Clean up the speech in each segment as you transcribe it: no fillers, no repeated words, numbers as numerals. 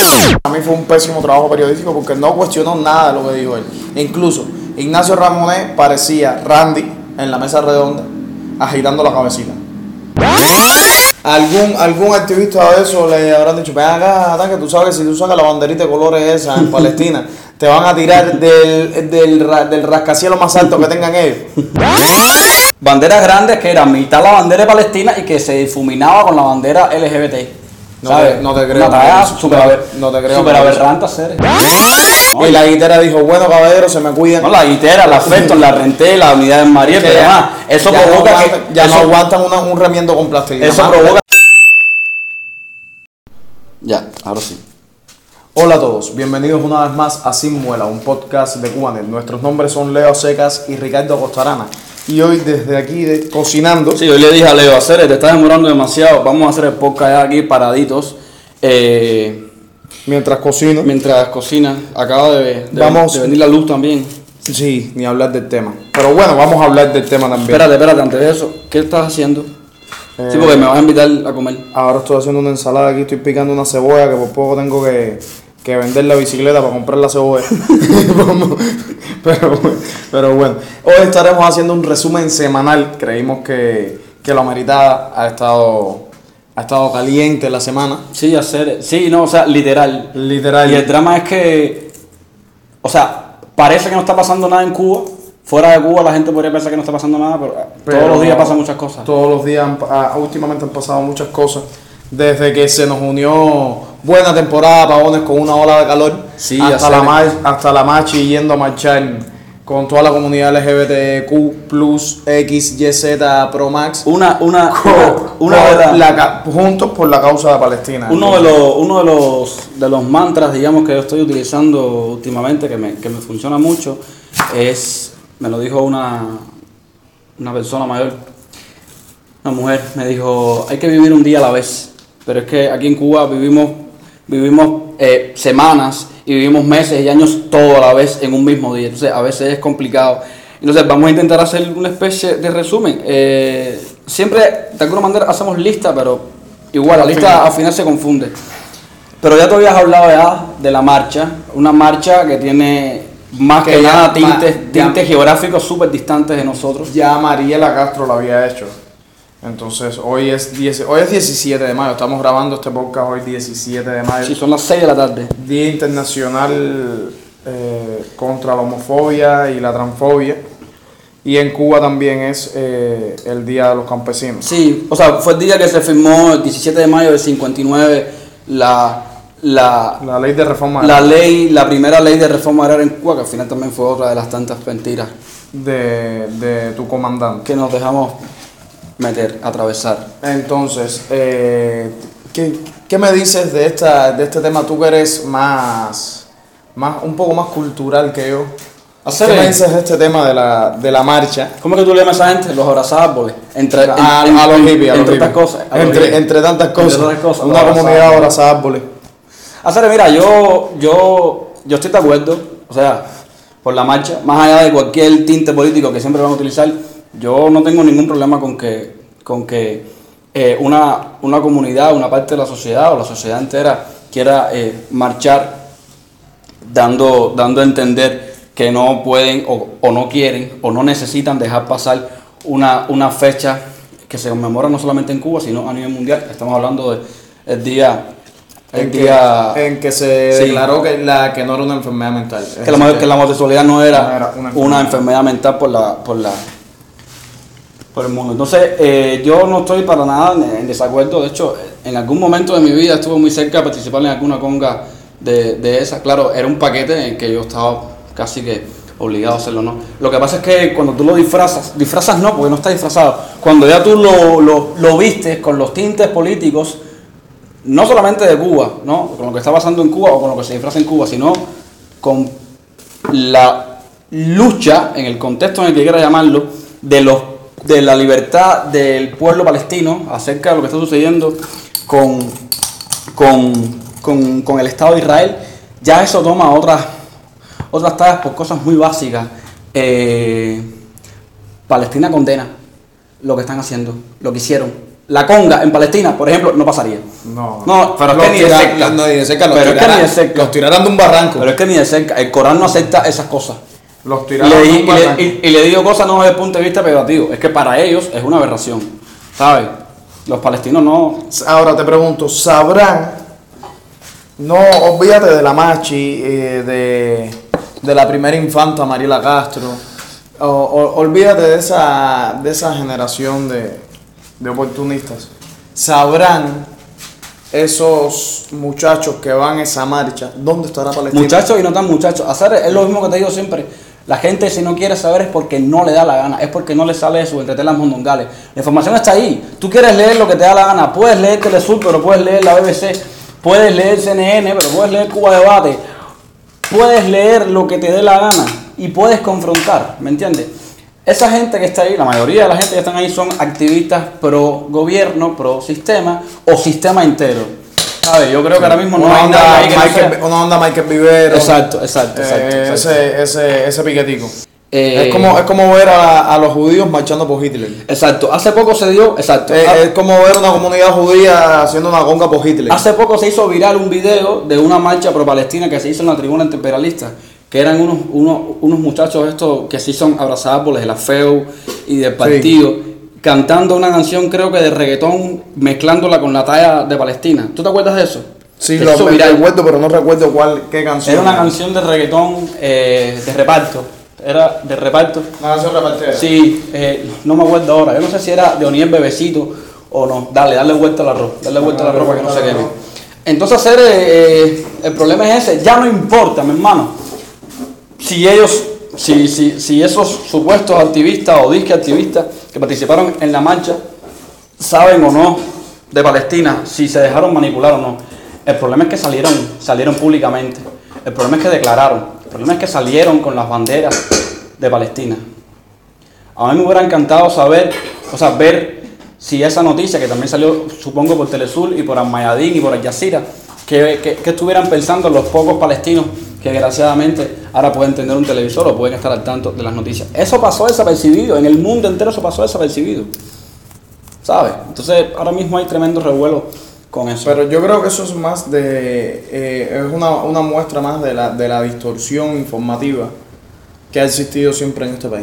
A mí fue un pésimo trabajo periodístico porque no cuestionó nada de lo que dijo él. E incluso Ignacio Ramonet parecía Randy en la mesa redonda agitando la cabecita. Algún activista de eso le habrán dicho: ven acá, que tú sabes que si tú sacas la banderita de colores esa en Palestina, te van a tirar del rascacielos más alto que tengan ellos. Banderas grandes que era mitad la bandera de Palestina y que se difuminaba con la bandera LGBT. No te creo. No te creo. Súper aberrante hacer. Y la guitera dijo: bueno, caballero, se me cuidan. No, la guitera, la Feston, la Renté, la unidad de María, pero además, eso provoca no aguantan un remiendo con plástico. Eso provoca. Ya, ahora sí. Hola a todos, bienvenidos una vez más a Sin Muela, un podcast de Cubanet. Nuestros nombres son Leo Secas y Ricardo Acostarana. Y hoy desde aquí cocinando. Sí, hoy le dije a Leo: te estás demorando demasiado, vamos a hacer el podcast ya aquí paraditos. Mientras cocino. Mientras cocina, acaba de venir la luz también. Sí, ni hablar del tema. Pero bueno, vamos a hablar del tema también. Espérate, antes de eso, ¿qué estás haciendo? Sí, porque me vas a invitar a comer. Ahora estoy haciendo una ensalada aquí, estoy picando una cebolla que por poco tengo que vender la bicicleta para comprar la cebolla. pero bueno, hoy estaremos haciendo un resumen semanal. Creímos que lo ameritaba. Ha estado caliente la semana. Sí, literal. Y el drama es que, parece que no está pasando nada en Cuba. Fuera de Cuba la gente podría pensar que no está pasando nada, pero todos los días pasan muchas cosas. Todos los días, últimamente han pasado muchas cosas. Desde que se nos unió buena temporada de apagones con una ola de calor, sí, hasta la marcha y yendo a marchar con toda la comunidad LGBTQ+, X, Y, Z, Pro Max. Juntos por la causa de Palestina. Uno de los mantras, digamos, que yo estoy utilizando últimamente, que me funciona mucho, me lo dijo una persona mayor, una mujer, me dijo: hay que vivir un día a la vez. Pero es que aquí en Cuba vivimos semanas y vivimos meses y años todo a la vez en un mismo día. Entonces a veces es complicado. Entonces vamos a intentar hacer una especie de resumen. Siempre de alguna manera hacemos lista, pero igual la lista al final se confunde. Pero ya te habías hablado ya de la marcha, una marcha que tiene más que nada tintes geográficos súper distantes de nosotros. Ya Mariela Castro lo había hecho. Entonces hoy es 17 de mayo, estamos grabando este podcast hoy 17 de mayo. Sí, son las 6 de la tarde. Día Internacional contra la homofobia y la transfobia. Y en Cuba también es el Día de los Campesinos. Sí, fue el día que se firmó el 17 de mayo del 59 la ley de reforma agraria. La primera ley de reforma agraria en Cuba, que al final también fue otra de las tantas mentiras de tu comandante. Que nos dejamos atravesar. Entonces, ¿qué me dices de este tema? Tú que eres un poco más cultural que yo. ¿Qué me dices de este tema de la marcha? ¿Cómo que tú le llamas a esa gente? Los abrazárboles. A los hippies. Entre tantas cosas. Una comunidad de abrazárboles. Mira, yo estoy de acuerdo, por la marcha, más allá de cualquier tinte político que siempre van a utilizar. Yo no tengo ningún problema con que una comunidad, una parte de la sociedad o la sociedad entera quiera marchar dando a entender que no pueden o no quieren o no necesitan dejar pasar una fecha que se conmemora no solamente en Cuba, sino a nivel mundial. Estamos hablando del día en que se declaró que no era una enfermedad mental. Que la homosexualidad no era una enfermedad mental por el mundo. Entonces, yo no estoy para nada en desacuerdo. De hecho, en algún momento de mi vida estuve muy cerca de participar en alguna conga de esa. Claro, era un paquete en el que yo estaba casi que obligado a hacerlo, ¿no? Lo que pasa es que cuando tú lo disfrazas no, porque no está disfrazado. Cuando ya tú lo vistes con los tintes políticos, no solamente de Cuba, ¿no? Con lo que está pasando en Cuba o con lo que se disfraza en Cuba, sino con la lucha, en el contexto en el que quiera llamarlo, de la libertad del pueblo palestino acerca de lo que está sucediendo con el Estado de Israel, ya eso toma otras tallas por cosas muy básicas. Palestina condena lo que están haciendo, lo que hicieron. la conga en Palestina, por ejemplo, no pasaría. No, pero es que ni de cerca. No, ni de cerca. Pero es que ni de cerca. Los tirarán de un barranco. Pero es que ni de cerca. El Corán no acepta esas cosas. Los tirarán de un barranco. Y le digo cosas no desde el punto de vista peyorativo. Es que para ellos es una aberración. ¿Sabes? Los palestinos no... Ahora te pregunto, ¿sabrán? No, olvídate de la Machi, de la primera infanta Mariela Castro. Olvídate de esa generación de oportunistas. ¿Sabrán esos muchachos que van a esa marcha dónde estará Palestina? Muchachos y no tan muchachos. Es lo mismo que te digo siempre. La gente, si no quiere saber, es porque no le da la gana, es porque no le sale de su entretelas mondongales. La información está ahí. Tú quieres leer lo que te da la gana. Puedes leer Telesur, pero puedes leer la BBC. Puedes leer CNN, pero puedes leer Cuba Debate. Puedes leer lo que te dé la gana y puedes confrontar, ¿me entiendes? Esa gente que está ahí, la mayoría de la gente que están ahí son activistas pro gobierno, pro sistema o sistema entero. ¿Sabes? Yo creo que ahora mismo no hay nada ahí que Una onda Michael Vivero. Exacto. Ese piquetico. Es como ver a los judíos marchando por Hitler. Exacto. Hace poco se dio... Exacto. Es como ver una comunidad judía haciendo una conga por Hitler. Hace poco se hizo viral un video de una marcha pro-palestina que se hizo en la tribuna antiimperialista, que eran unos muchachos estos que se hizo abrazados por el FEU y del partido, cantando una canción creo que de reggaetón, mezclándola con la talla de Palestina. ¿Tú te acuerdas de eso? Sí, lo recuerdo, pero no recuerdo qué canción. Era una canción de reggaetón de reparto. Era de reparto. Una canción repartera. Sí, no me acuerdo ahora. Yo no sé si era de Oniel Bebecito o no. Darle vuelta al arroz. Darle vuelta al arroz para que no se queme. Entonces, el problema es ese. Ya no importa, mi hermano, si esos supuestos activistas o disque activistas que participaron en la marcha saben o no de Palestina, si se dejaron manipular o no. El problema es que salieron públicamente. El problema es que declararon. El problema es que salieron con las banderas de Palestina. A mí me hubiera encantado ver si esa noticia, que también salió, supongo, por Telesur y por Al Mayadin y por Al Jazeera, que estuvieran pensando los pocos palestinos que desgraciadamente ahora pueden tener un televisor o pueden estar al tanto de las noticias. Eso pasó desapercibido, en el mundo entero eso pasó desapercibido. ¿Sabes? Entonces ahora mismo hay tremendo revuelo con eso. Pero yo creo que eso es más es una muestra más de la distorsión informativa que ha existido siempre en este país.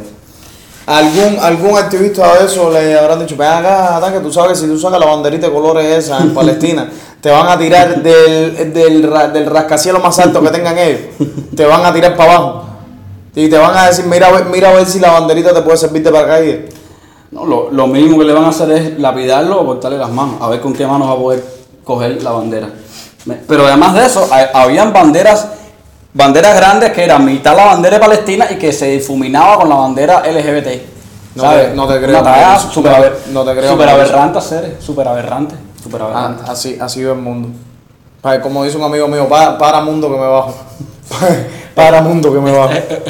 Algún activista de eso le habrán dicho, ven acá, que tú sabes que si tú sacas la banderita de colores esa en Palestina, te van a tirar del rascacielos más alto que tengan ellos, te van a tirar para abajo y te van a decir, mira a ver si la banderita te puede servir de paracaídas. No, lo mínimo que le van a hacer es lapidarlo o cortarle las manos, a ver con qué manos va a poder coger la bandera. Pero además de eso, habían banderas grandes que eran mitad la bandera de Palestina y que se difuminaba con la bandera LGBT. No te creo. No te creo. Súper aberrante hacer, súper aberrante. Así va el mundo. Como dice un amigo mío, para mundo que me bajo. Para mundo que me bajo.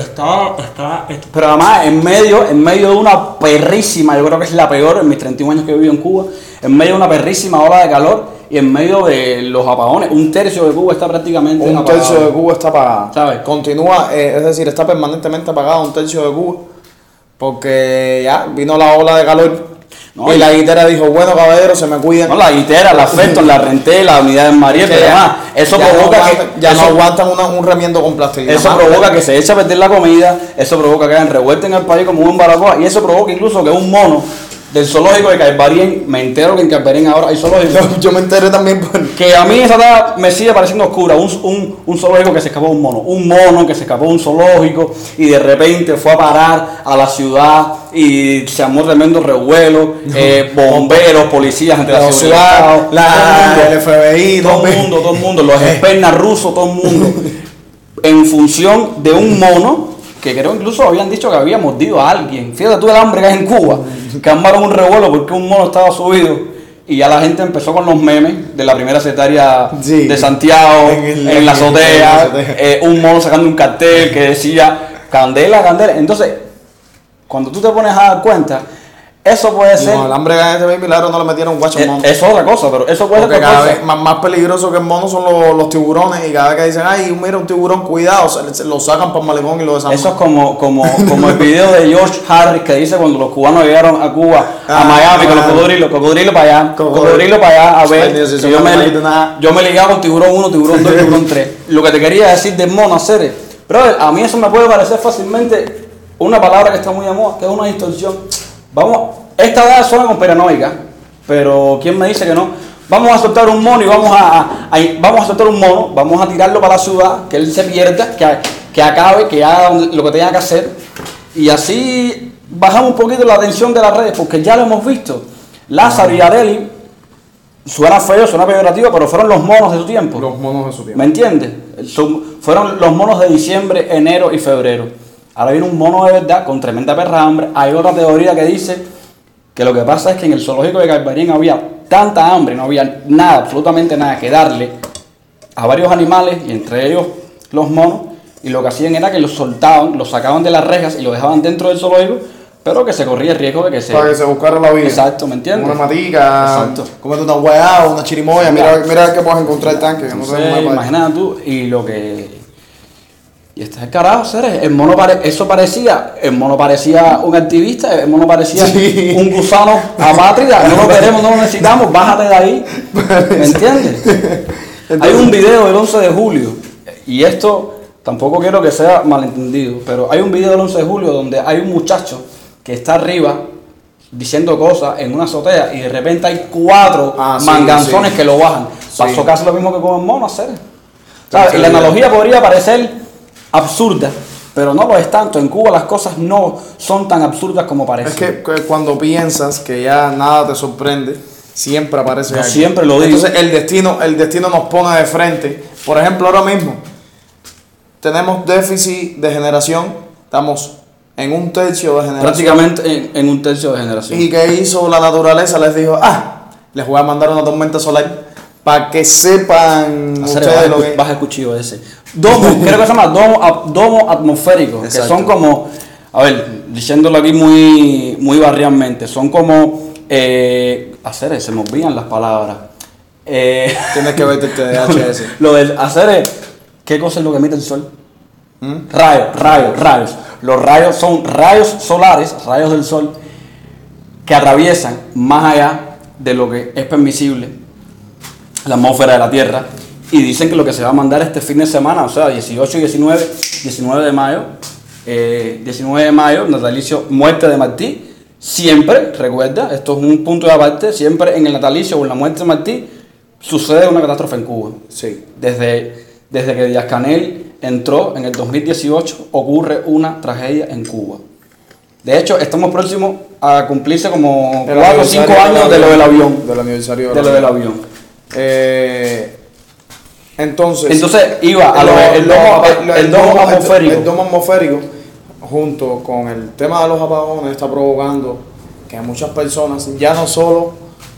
Pero además, en medio de una perrísima, yo creo que es la peor en mis 31 años que he vivido en Cuba, en medio de una perrísima ola de calor y en medio de los apagones, un tercio de Cuba está prácticamente apagado. Un tercio de Cuba está apagado. ¿Sabes? Continúa, es decir, está permanentemente apagado un tercio de Cuba porque ya vino la ola de calor. No, y la guitera dijo, bueno, caballero, se me cuidan. No, la guitera, la Feston, la renté, la unidad de María, pero además, eso provoca no aguantan un remiendo con plástico. Eso provoca que se eche a perder la comida, eso provoca que hagan revuelta en el país como un baracoa, y eso provoca incluso que un mono del zoológico de Calvarien, me entero que en Calvarien ahora hay zoológico. Yo me enteré también que a mí esa edad me sigue pareciendo oscura, un zoológico que se escapó de un mono que se escapó de un zoológico y de repente fue a parar a la ciudad y se armó tremendo revuelo, bomberos, policías entre la ciudad, el FBI, todo el mundo, los expertos rusos, todo el mundo, en función de un mono que creo incluso habían dicho que había mordido a alguien. Fíjate tú el hambre que hay en Cuba, que armaron un revuelo porque un mono estaba subido y ya la gente empezó con los memes de la primera secretaria de Santiago, en la azotea, un mono sacando un cartel que decía Candela, Candela. Entonces, cuando tú te pones a dar cuenta, Eso puede ser. No, el hambre en este milagro no le metieron guacho al mono. Eso es otra cosa, pero eso puede ser. Porque cada vez más peligroso que el mono son los tiburones. Y cada vez que dicen, ay, mira un tiburón, cuidado, se lo sacan para el malecón y lo desarman. Eso es como el video de George Harris que dice cuando los cubanos llegaron a Cuba, a Miami, con los cocodrilos para allá, cocodrilo para allá, a ver. Yo me ligaba con tiburón 1, tiburón 2, tiburón 3. Lo que te quería decir del mono, hacer, pero a mí eso me puede parecer fácilmente una palabra que está muy de moda, que es una distorsión. Esta edad suena conspiranoica, pero ¿quién me dice que no? Vamos a soltar un mono y vamos a soltar un mono, vamos a tirarlo para la ciudad, que él se pierda, que acabe, que haga lo que tenga que hacer, y así bajamos un poquito la tensión de las redes, porque ya lo hemos visto. Lázaro y Arely, suena feo, suena peyorativo, pero fueron los monos de su tiempo. Los monos de su tiempo. ¿Me entiendes? Fueron los monos de diciembre, enero y febrero. Ahora viene un mono de verdad con tremenda perra hambre. Hay otra teoría que dice que lo que pasa es que en el zoológico de Galvarín había tanta hambre, no había nada, absolutamente nada que darle a varios animales, y entre ellos los monos, y lo que hacían era que los soltaban, los sacaban de las rejas y los dejaban dentro del zoológico, pero que se corría el riesgo de que para que se buscara la vida. Exacto, ¿me entiendes? Una matica, comete una hueá, una chirimoya, mira que puedes encontrar el tanque, que no sé cómo. Imagínate tú, y este es el carajo, seres. El mono parecía un activista, el mono parecía un gusano apátrida. No lo queremos, no lo necesitamos, bájate de ahí. ¿Me entiendes? Entonces, hay un video del 11 de julio, y esto tampoco quiero que sea malentendido, pero hay un video del 11 de julio donde hay un muchacho que está arriba diciendo cosas en una azotea, y de repente hay 4 manganzones que lo bajan. Pasó casi lo mismo que con el mono, seres. Y la analogía podría parecer absurda, pero no lo es tanto. En Cuba las cosas no son tan absurdas como parecen. Es que cuando piensas que ya nada te sorprende, siempre aparece algo. Siempre lo digo. Entonces el destino nos pone de frente. Por ejemplo, ahora mismo tenemos déficit de generación, estamos en un tercio de generación. Prácticamente en un tercio de generación. ¿Y qué hizo la naturaleza? Les dijo, les voy a mandar una tormenta solar para que sepan ustedes lo que... Baja el cuchillo ese. Creo que se llama domo atmosférico. Exacto. Que son como, a ver, diciéndolo aquí muy barrialmente, son como, se me olvidan las palabras. Tienes que verte el TDAH ese. Lo del ¿qué cosa es lo que emite el sol? Rayos. Los rayos son rayos solares, rayos del sol, que atraviesan más allá de lo que es permisible la atmósfera de la Tierra, y dicen que lo que se va a mandar este fin de semana, o sea, 18 y 19 de mayo, 19 de mayo, natalicio muerte de Martí, siempre, recuerda, esto es un punto de aparte, siempre en el natalicio o en la muerte de Martí sucede una catástrofe en Cuba. Sí. Desde que Díaz-Canel entró en el 2018 ocurre una tragedia en Cuba. De hecho, estamos próximos a cumplirse como 4 o 5 años de lo del avión. Del aniversario del avión. Entonces iba a el domo atmosférico. El domo atmosférico, junto con el tema de los apagones, está provocando que muchas personas ya no solo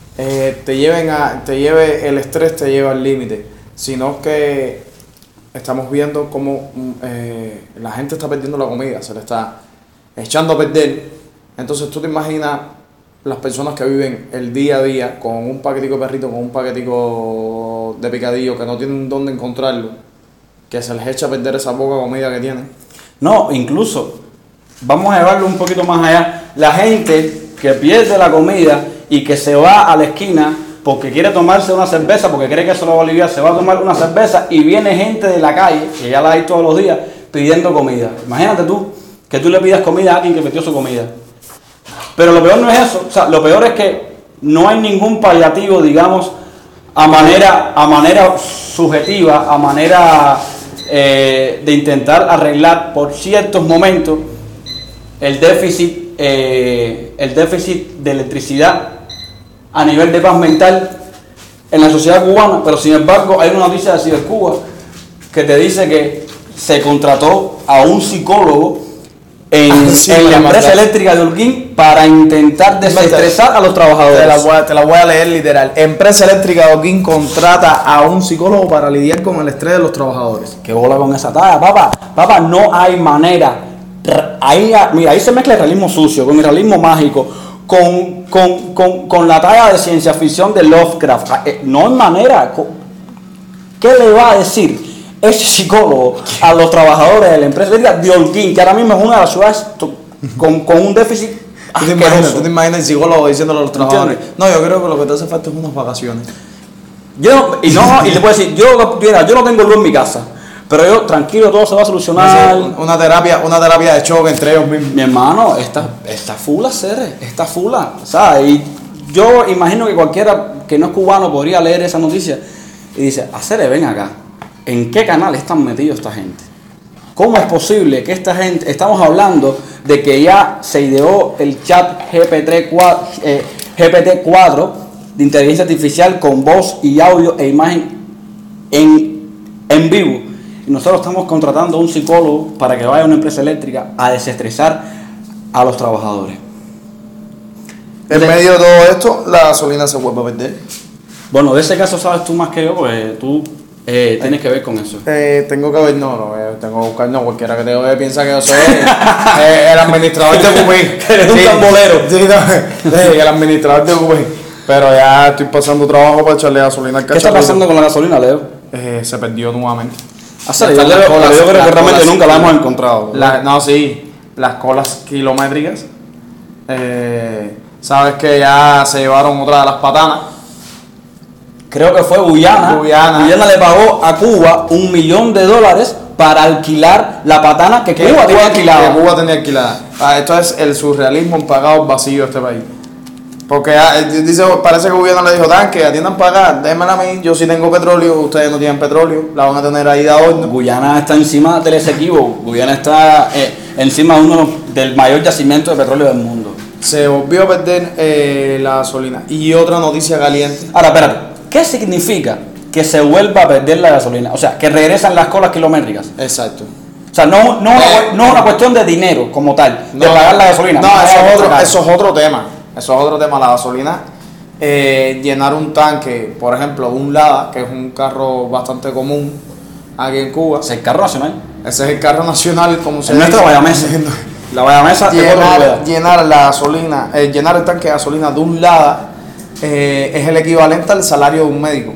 el estrés te lleva al límite, sino que estamos viendo cómo la gente está perdiendo la comida, se le está echando a perder. Entonces tú te imaginas las personas que viven el día a día con un paquetico de perrito, con un paquetico de picadillo, que no tienen dónde encontrarlo, que se les echa a perder esa poca comida que tienen. No, incluso, vamos a llevarlo un poquito más allá, la gente que pierde la comida y que se va a la esquina porque quiere tomarse una cerveza, porque cree que eso lo va a aliviar, se va a tomar una cerveza, y viene gente de la calle, que ya la hay todos los días, pidiendo comida. Imagínate tú, que tú le pidas comida a alguien que metió su comida. Pero lo peor no es eso, o sea, lo peor es que no hay ningún paliativo, digamos, a manera subjetiva, a manera de intentar arreglar por ciertos momentos el déficit de electricidad a nivel de paz mental en la sociedad cubana. Pero sin embargo hay una noticia de Cibercuba que te dice que se contrató a un psicólogo en la empresa eléctrica de Holguín para intentar desestresar a los trabajadores. Te la voy a leer literal. Empresa eléctrica de Holguín contrata a un psicólogo para lidiar con el estrés de los trabajadores. ¿Qué bola con esa talla, papá? No hay manera. Ahí se mezcla el realismo sucio con el realismo mágico, con la talla de ciencia ficción de Lovecraft. No hay manera. ¿Qué le va a decir ese psicólogo a los trabajadores de la empresa de Holguín, que ahora mismo es una de las ciudades con un déficit asqueroso? ¿Tú te imaginas el psicólogo diciéndole a los trabajadores? No, yo creo que lo que te hace falta es unas vacaciones. Y le puedo decir, yo no tengo luz en mi casa, pero yo, tranquilo, todo se va a solucionar. Una terapia de choque entre ellos mismos. Mi hermano, está fula, está fula. ¿Sabes? Y yo imagino que cualquiera que no es cubano podría leer esa noticia y dice, Acere, ven acá, ¿en qué canal están metidos esta gente? ¿Cómo es posible que esta gente, estamos hablando de que ya se ideó el chat GPT-4 de inteligencia artificial con voz y audio e imagen en vivo? Y nosotros estamos contratando a un psicólogo para que vaya a una empresa eléctrica a desestresar a los trabajadores. En medio de todo esto, la gasolina se vuelve a vender. Bueno, de ese caso sabes tú más que yo, pues tú tienes que ver con eso. Tengo que ver, tengo que buscar, cualquiera que te oye piensa que yo soy el administrador de Cupé. Eres un tambolero. Sí, el administrador de Cupé. Pero ya estoy pasando trabajo para echarle gasolina al cacharro. ¿Qué está pasando con la gasolina, Leo? Se perdió nuevamente. Yo creo que realmente nunca la hemos encontrado. Las colas kilométricas. Sabes que ya se llevaron otra de las patanas. Creo que fue Guyana. Guyana le pagó a Cuba $1 millón para alquilar la patana que Cuba tenía alquilada. Esto es el surrealismo en pagado vacío de este país. Porque parece que el gobierno le dijo, tanque, atiendan para acá, déjenmela a mí, yo sí tengo petróleo, ustedes no tienen petróleo, la van a tener ahí de adorno. Guyana está encima del Esequibo, Guyana está encima de uno del mayor yacimiento de petróleo del mundo. Se volvió a perder la gasolina. Y otra noticia caliente. Ahora, espérate, ¿qué significa que se vuelva a perder la gasolina? O sea, que regresan las colas kilométricas. Exacto. O sea, no es una cuestión de dinero como tal, de pagar la gasolina. No, eso es otro tema. Eso es otro tema, la gasolina. Llenar un tanque, por ejemplo, un Lada, que es un carro bastante común aquí en Cuba. ¿Es el carro nacional? Ese es el carro nacional, como se dice. Nuestra Guayamesa. La Guayamesa. Llenar la gasolina, llenar el tanque de gasolina de un Lada es el equivalente al salario de un médico.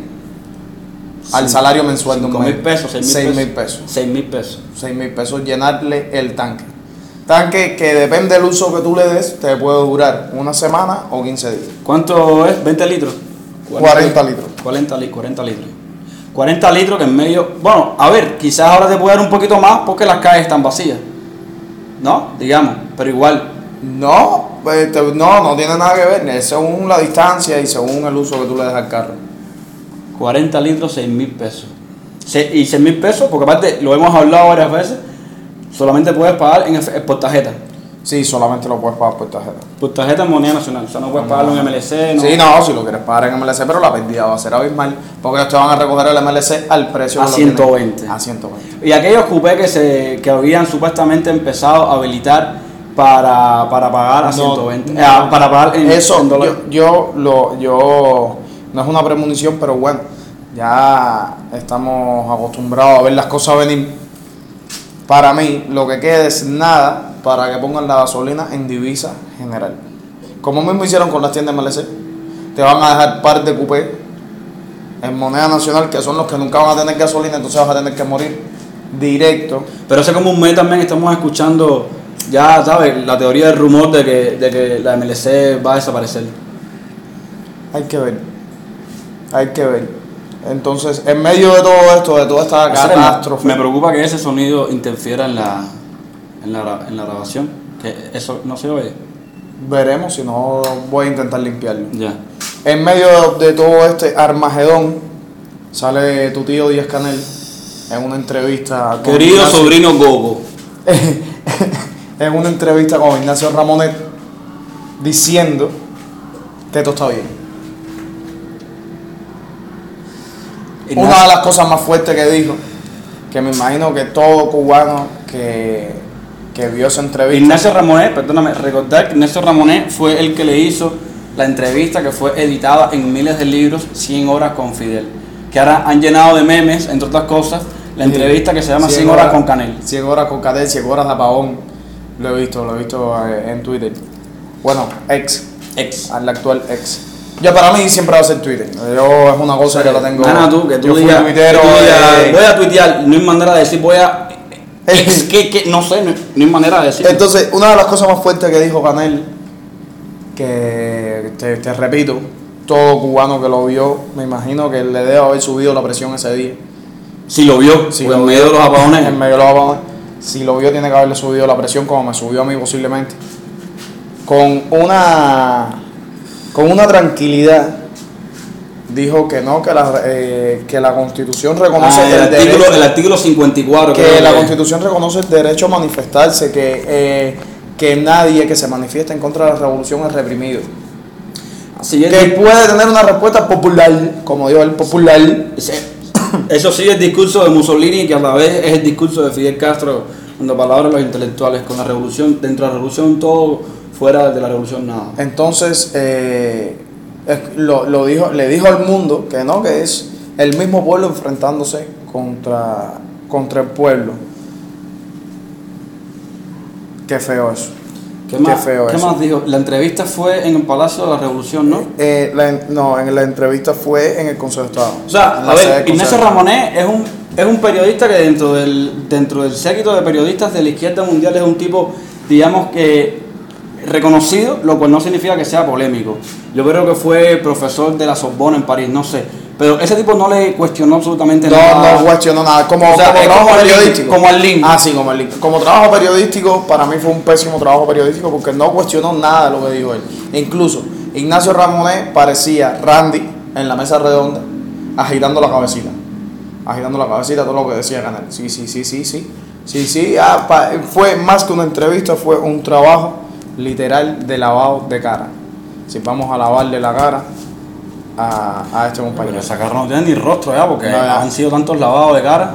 Al salario mensual de un médico. 6.000 pesos. 6.000 pesos llenarle el tanque. Tanque que depende del uso que tú le des, te puede durar una semana o 15 días. ¿Cuánto es? ¿20 litros? 40 litros. 40 litros. 40 litros que en medio... Bueno, a ver, quizás ahora te puede dar un poquito más porque las calles están vacías. ¿No? Digamos, pero igual. No tiene nada que ver. Es según la distancia y según el uso que tú le des al carro. 40 litros, 6.000 pesos. Y 6.000 pesos, porque aparte, lo hemos hablado varias veces, solamente puedes pagar por tarjeta. Sí, solamente lo puedes pagar por tarjeta. Por tarjeta en moneda nacional. O sea, no puedes pagarlo en MLC. Sí, si lo quieres pagar en MLC, pero la pérdida va a ser abismal. Porque ellos te van a recoger el MLC al precio a 120. A 120. Y aquellos cupés que habían supuestamente empezado a habilitar para pagar a 120. Para pagar en dólares. Yo no es una premonición, pero bueno, ya estamos acostumbrados a ver las cosas venir. Para mí, lo que queda es nada para que pongan la gasolina en divisa general. Como mismo hicieron con las tiendas MLC. Te van a dejar par de cupé en moneda nacional, que son los que nunca van a tener gasolina, entonces vas a tener que morir directo. Pero hace como un mes también estamos escuchando, ya sabes, la teoría del rumor de que la MLC va a desaparecer. Hay que ver. Entonces, en medio de todo esto, de toda esta catástrofe, me preocupa que ese sonido interfiera en la grabación, que eso no se oye. Veremos, si no voy a intentar limpiarlo. Ya. En medio de todo este Armagedón, sale tu tío Díaz Canel en una entrevista. Querido sobrino Gogo. En una entrevista con Ignacio Ramonet, diciendo que esto está bien. Una de las cosas más fuertes que dijo, que me imagino que todo cubano que vio esa entrevista. Ignacio Ramonet, perdóname, recordar que Ignacio Ramonet fue el que le hizo la entrevista que fue editada en miles de libros, 100 horas con Fidel, que ahora han llenado de memes, entre otras cosas, la entrevista que se llama 100 horas con Canel. 100 horas con Canel, 100 horas de apagón, lo he visto en Twitter. Bueno, al actual ex. Yo para mí siempre va a ser Twitter. Yo es una cosa que la tengo. Gana tú, que tú digas, voy a tuitear, no hay manera de decir voy a... no sé, no hay manera de decir. Entonces, una de las cosas más fuertes que dijo Canel, que te repito, todo cubano que lo vio, me imagino que le debe haber subido la presión ese día. Si lo vio, en medio de los apagones. En medio de los apagones. Si lo vio, tiene que haberle subido la presión como me subió a mí posiblemente. Con una tranquilidad dijo que no, que la Constitución reconoce el artículo 54 que la Constitución reconoce el derecho a manifestarse, que nadie que se manifieste en contra de la revolución es reprimido. Así es, que puede tener una respuesta popular, como dijo el popular. Eso sí es el discurso de Mussolini, que a la vez es el discurso de Fidel Castro, cuando palabras los intelectuales con la revolución, dentro de la revolución todo, fuera de la revolución nada. Entonces le dijo al mundo que no, que es el mismo pueblo enfrentándose contra el pueblo. Qué feo eso. ¿Qué más dijo? La entrevista fue en el Palacio de la Revolución, ¿no? En la entrevista fue en el Consejo de Estado. O sea, a ver, Ignacio Ramonet es un periodista que dentro del séquito de periodistas de la izquierda mundial es un tipo, digamos que reconocido, lo cual no significa que sea polémico. Yo creo que fue profesor de la Sorbona en París, no sé. Pero ese tipo no le cuestionó absolutamente nada. No cuestionó nada. Como trabajo periodístico. Como el link. Ah, sí, como el link. Como trabajo periodístico, para mí fue un pésimo trabajo periodístico porque no cuestionó nada de lo que dijo él. E incluso Ignacio Ramonet parecía Randy en la mesa redonda, agitando la cabecita. Todo lo que decía Canel. Sí. Fue más que una entrevista, fue un trabajo literal de lavado de cara. Si vamos a lavarle la cara a este compañero. Pero sacar no tiene ni rostro ya, porque han sido tantos lavados de cara.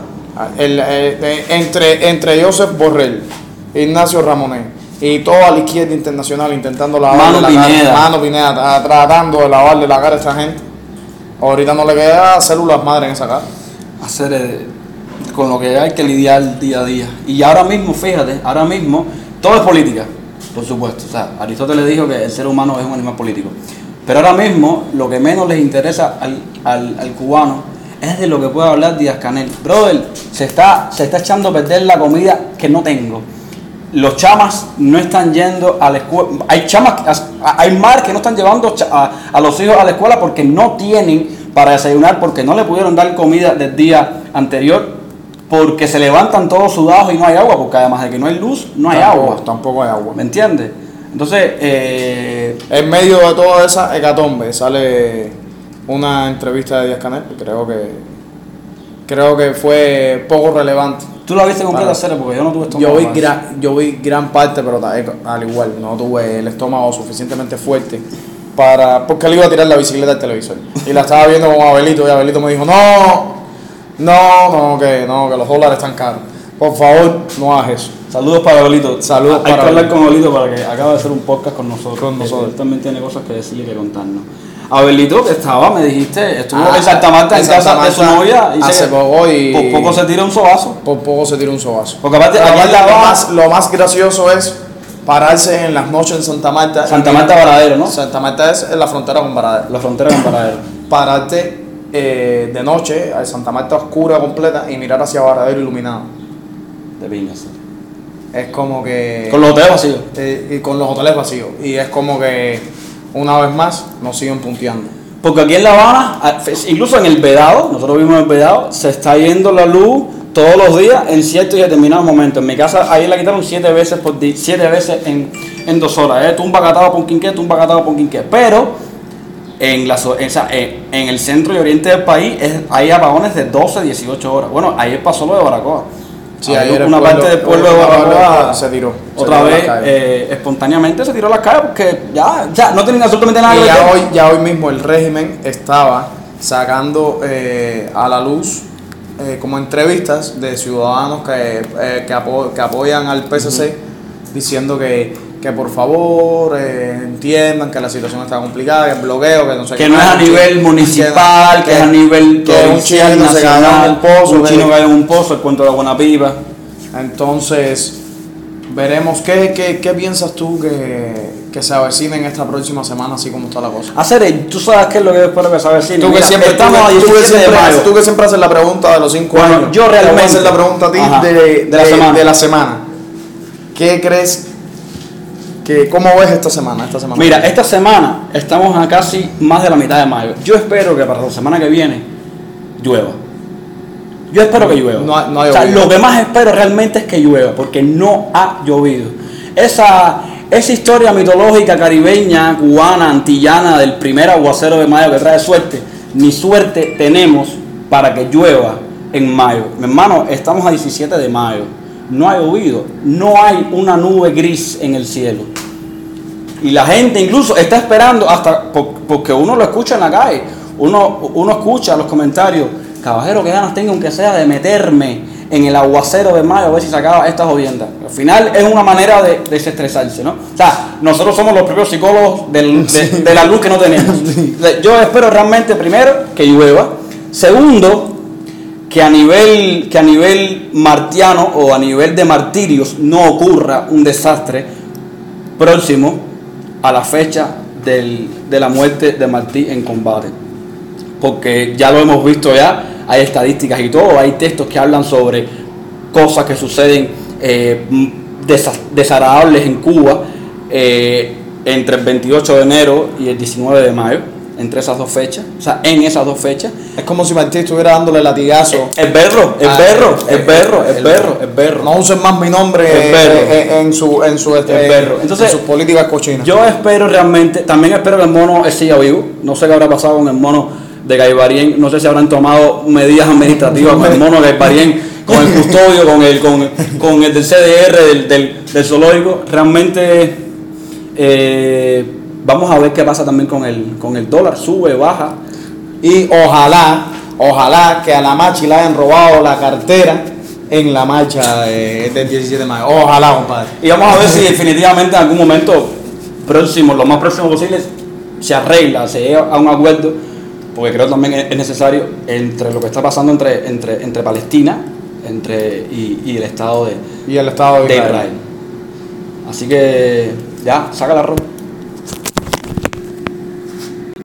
Entre Joseph Borrell, Ignacio Ramonet y toda la izquierda internacional intentando lavarle la cara. Mano Pineda tratando de lavarle la cara a esta gente. Ahorita no le queda células madre en esa cara. Con lo que hay que lidiar día a día. Y ahora mismo, fíjate, todo es política, por supuesto. O sea, Aristóteles dijo que el ser humano es un animal político. Pero ahora mismo lo que menos les interesa al cubano es de lo que puede hablar Díaz-Canel. Brother, se está echando a perder la comida que no tengo. Los chamas no están yendo a la escuela. Hay madres que no están llevando a los hijos a la escuela porque no tienen para desayunar, porque no le pudieron dar comida del día anterior, porque se levantan todos sudados y no hay agua, porque además de que no hay luz, no hay agua. Tampoco hay agua. ¿Me entiendes? Entonces, en medio de toda esa hecatombe sale una entrevista de Díaz-Canel, creo que fue poco relevante. ¿Tú la viste completa, serie? Porque yo no tuve estómago. Yo vi gran parte, pero al igual no tuve el estómago suficientemente fuerte porque le iba a tirar la bicicleta al televisor. Y la estaba viendo con Abelito y Abelito me dijo, que los dólares están caros. Por favor, no hagas eso. Saludos para Abelito. Saludos Hay que hablar con Abelito para que acaba de hacer un podcast con nosotros. Él también tiene cosas que decir y que contarnos. Abelito, que me dijiste, estuvo en Santa Marta en casa de su novia. Y hace poco y... Por poco se tira un sobazo. Porque aparte lo más gracioso es pararse en las noches en Santa Marta. Santa Marta Varadero, ¿no? Santa Marta es en la frontera con Varadero. Pararte de noche a Santa Marta oscura completa y mirar hacia Varadero iluminado. De piñas. Es como que... Con los hoteles vacíos. Y con los hoteles vacíos. Y es como que una vez más nos siguen punteando. Porque aquí en La Habana, incluso en el Vedado, nosotros vimos el Vedado, se está yendo la luz todos los días en ciertos y determinados momentos. En mi casa ahí la quitaron 7 veces por día, 7 veces en 2 horas. Tumba catado por quinqué. Pero en el centro y oriente del país hay apagones de 12, 18 horas. Bueno, ayer pasó lo de Baracoa. Sí, ayer una parte del pueblo de Baracoa se tiró. Otra vez, espontáneamente se tiró a las calles porque ya no tenían absolutamente nada que ver. Ya hoy mismo el régimen estaba sacando a la luz como entrevistas de ciudadanos que apoyan al PSC, diciendo que por favor entiendan que la situación está complicada, que el bloqueo, que no sé qué. Que no es a nivel municipal, que es a nivel que un chino se cayó en un pozo. Un chino cayó en un pozo, el cuento de la buena pipa. Entonces, Veremos. ¿Qué piensas tú que se avecina en esta próxima semana, así como está la cosa? Tú sabes qué es lo que yo espero que se avecine. Tú que siempre haces la pregunta de los 5 años. Yo realmente voy a hacer la pregunta a ti de la semana. ¿Qué crees? ¿Cómo ves esta semana? Mira, esta semana estamos a casi más de la mitad de mayo. Yo espero que para la semana que viene llueva. Yo espero que llueva. No ha llovido. Lo que más espero realmente es que llueva, porque no ha llovido. Esa historia mitológica caribeña, cubana, antillana del primer aguacero de mayo que trae suerte, ni suerte tenemos para que llueva en mayo. Mi hermano, estamos a 17 de mayo. No ha llovido, no hay una nube gris en el cielo. Y la gente incluso está esperando hasta porque uno lo escucha en la calle, uno escucha los comentarios, caballero, que ganas tengo aunque sea de meterme en el aguacero de mayo a ver si se acaba esta jodienda. Al final es una manera de desestresarse, ¿no? O sea, nosotros somos los propios psicólogos de la luz que no tenemos. Yo espero realmente, primero, que llueva. Segundo, que a nivel martiano o a nivel de martirios no ocurra un desastre próximo a la fecha de la muerte de Martí en combate, porque ya lo hemos visto, ya hay estadísticas y todo, hay textos que hablan sobre cosas que suceden desagradables en Cuba entre el 28 de enero y el 19 de mayo, entre esas dos fechas, o sea, en esas dos fechas. Es como si Martí estuviera dándole latigazo. Es berro. No usen más mi nombre en sus políticas cochinas. Yo espero realmente, también espero que el mono siga vivo. No sé qué habrá pasado con el mono de Gaibarien, no sé si habrán tomado medidas administrativas con el mono de Gaibarien, con el custodio, con el del CDR, del zoológico. Realmente vamos a ver qué pasa también con el dólar, sube, baja. Y ojalá que a la Machi le hayan robado la cartera en la marcha del 17 de mayo. Ojalá, compadre. Y vamos a ver si definitivamente en algún momento próximo, lo más próximo posible, se arregla, se llega a un acuerdo, porque creo también es necesario entre lo que está pasando entre Palestina y el Estado de Israel. Así que ya, saca la ropa.